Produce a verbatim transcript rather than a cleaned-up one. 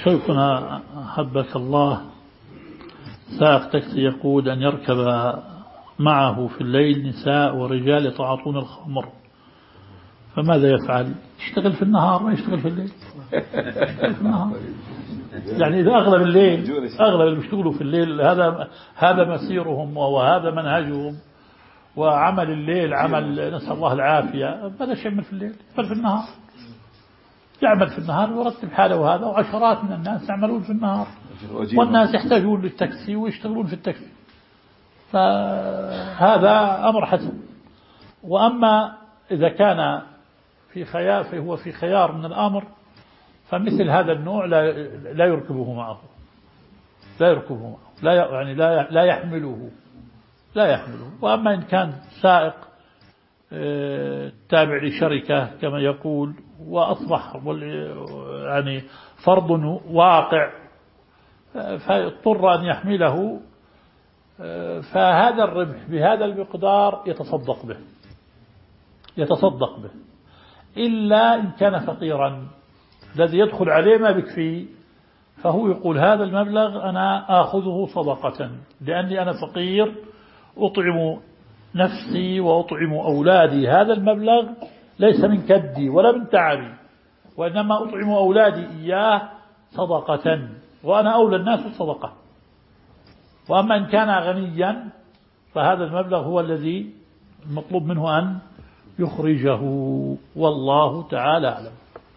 شيخنا حبك الله، سائق تاكسي يقول أن يركب معه في الليل نساء ورجال يتعاطون الخمر، فماذا يفعل؟ يشتغل في النهار ما يشتغل في الليل. يشتغل في النهار. يعني إذا أغلب الليل أغلب اللي بيشتغلوا في الليل هذا هذا مسيرهم وهذا منهجهم، وعمل الليل عمل نسأل الله العافية، ماذا يعمل في الليل؟ يعمل في النهار. يعمل في النهار ويرتب حاله، وهذا وعشرات من الناس يعملون في النهار، والناس يحتاجون للتاكسي ويشتغلون في التاكسي، فهذا أمر حسن. وأما إذا كان في خيار فهو في خيار من الأمر، فمثل هذا النوع لا لا يركبه معه، لا يركبه معه، لا يعني لا لا يحمله لا يحمله. وأما إن كان سائق تابع لشركة كما يقول وأصبح يعني فرض واقع فاضطر أن يحمله، فهذا الربح بهذا المقدار يتصدق به يتصدق به إلا إن كان فقيرا الذي يدخل عليه ما بكفي، فهو يقول هذا المبلغ أنا آخذه صدقة لأني أنا فقير أطعم نفسي وأطعم أولادي، هذا المبلغ ليس من كدي ولا من تعبي، وإنما أطعم أولادي إياه صدقة، وأنا أولى الناس الصدقة. وأما إن كان غنيا فهذا المبلغ هو الذي المطلوب منه أن يخرجه، والله تعالى أعلم.